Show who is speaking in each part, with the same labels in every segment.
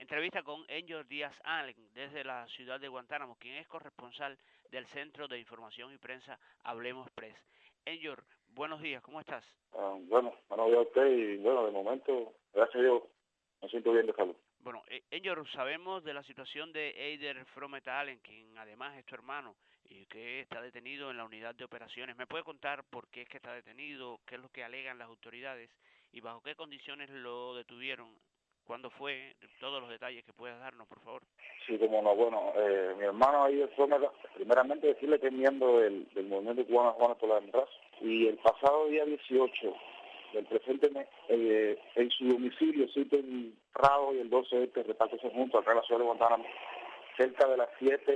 Speaker 1: Entrevista con Enyor Díaz Allen desde la ciudad de Guantánamo, quien es corresponsal del Centro de Información y Prensa Hablemos Press. Enyor, buenos días, ¿cómo estás?
Speaker 2: Buenos días a usted y bueno, de momento, gracias a Dios, me siento bien de salud.
Speaker 1: Bueno, Enyor, sabemos de la situación de Eider Fromet Allen, quien además es tu hermano y que está detenido en la unidad de operaciones. ¿Me puede contar por qué es que está detenido, qué es lo que alegan las autoridades y bajo qué condiciones lo detuvieron? ¿Cuándo fue? Todos los detalles que puedas darnos, por favor.
Speaker 2: Sí, como no, bueno, mi hermano ahí de Florida, primeramente decirle que es miembro del movimiento cubano Juanes por la Democracia y el pasado día 18 del presente mes, en su domicilio, sitio en Rado y el 12 de este repártese junto acá en la ciudad de Guantánamo, cerca de las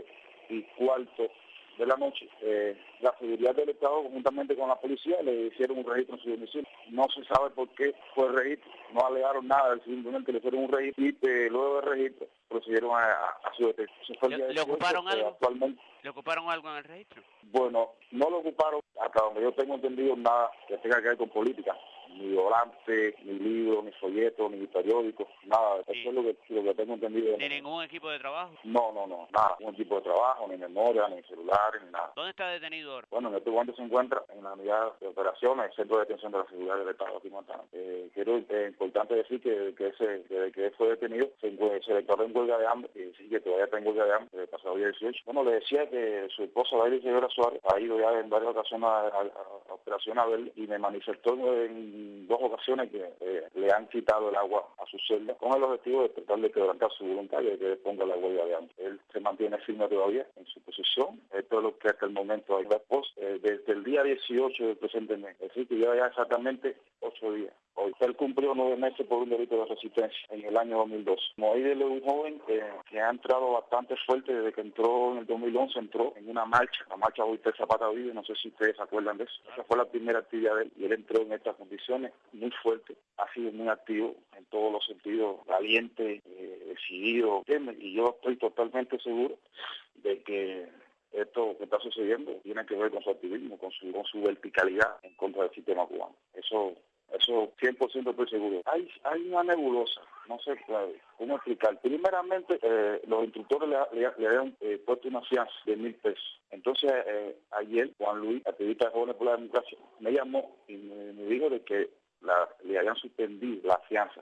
Speaker 2: 7:15 de la noche, la seguridad del Estado conjuntamente con la policía le hicieron un registro en su domicilio. No se sabe por qué fue el registro, no alegaron nada, simplemente le hicieron un registro y luego del registro procedieron a su detención. Eso fue el día
Speaker 1: ¿Le
Speaker 2: 18,
Speaker 1: ocuparon algo?
Speaker 2: actualmente.
Speaker 1: ¿Le ocuparon algo en el registro?
Speaker 2: Bueno, no lo ocuparon, hasta donde yo tengo entendido, nada que tenga que ver con política. Ni volante, ni libro, ni folleto, ni periódico, nada. Eso es lo que tengo entendido.
Speaker 1: ¿Ni ningún equipo de trabajo?
Speaker 2: No, nada. Ningún tipo de trabajo, ni memoria, ni celulares, ni nada.
Speaker 1: ¿Dónde está detenido ahora?
Speaker 2: Bueno, en este momento se encuentra en la unidad de operaciones, el Centro de Detención de la Seguridad del Estado aquí en Guantánamo. Importante decir que desde que él fue detenido se declaró en huelga de hambre, y sí que todavía está en huelga de hambre, desde el pasado día 18. Bueno, le decía que su esposa, David Rivera Suárez, ha ido ya en varias ocasiones a operación a verle y me manifestó en 2 ocasiones que le han quitado el agua a su celda con el objetivo de tratar de quebrantar su voluntad y de que ponga la huelga de hambre. Él se mantiene firme todavía en su posición. Esto es lo que hasta el momento hay. Desde el día 18 del presente mes, es decir, que lleva ya exactamente 8 días. Hoy él cumplió 9 meses por un delito de resistencia en el año 2002. Moídele es un joven que ha entrado bastante fuerte desde que entró en el 2011, entró en una marcha, la marcha Boiter Zapata Vive, no sé si ustedes se acuerdan de eso. Esa fue la primera actividad de él y él entró en estas condiciones muy fuerte, ha sido muy activo en todos los sentidos, valiente, decidido, ¿entiendes? Y yo estoy totalmente seguro de que esto que está sucediendo tiene que ver con su activismo, con su verticalidad en contra del sistema cubano. Eso 100% estoy seguro. Hay una nebulosa, no sé cómo explicar. Primeramente, los instructores le habían puesto una fianza de 1,000 pesos. Entonces, ayer, Juan Luis, activista de Jóvenes por la Democracia, me llamó y me dijo de que le habían suspendido la fianza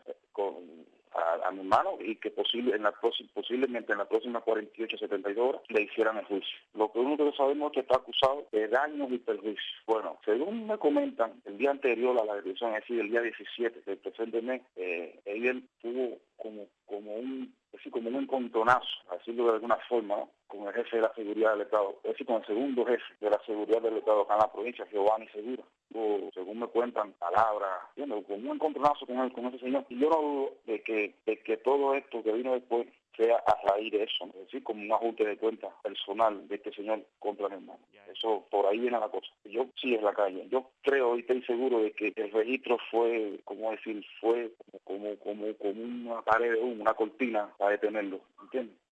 Speaker 2: a mi hermano y que posiblemente en las próximas 48, 72 horas le hicieran el juicio. Lo que único que sabemos es que está acusado de daños y perjuicios. Bueno, según me comentan, el día anterior a la elección, es decir, el día 17 del presente mes, él tuvo como un encontronazo, a decirlo de alguna forma, ¿no?, con el jefe de la seguridad del Estado, es decir, con el segundo jefe de la seguridad del Estado acá en la provincia, Giovanni Segura. Según me cuentan, palabras, con un encontronazo con ese señor. Y yo no dudo de que todo esto que vino después sea a raíz de eso, es decir, como un ajuste de cuenta personal de este señor contra mi hermano. Eso, por ahí viene la cosa. Yo sí es la calle. Yo creo y estoy seguro de que el registro fue como una pared de humo, una cortina para detenerlo, ¿entiendes?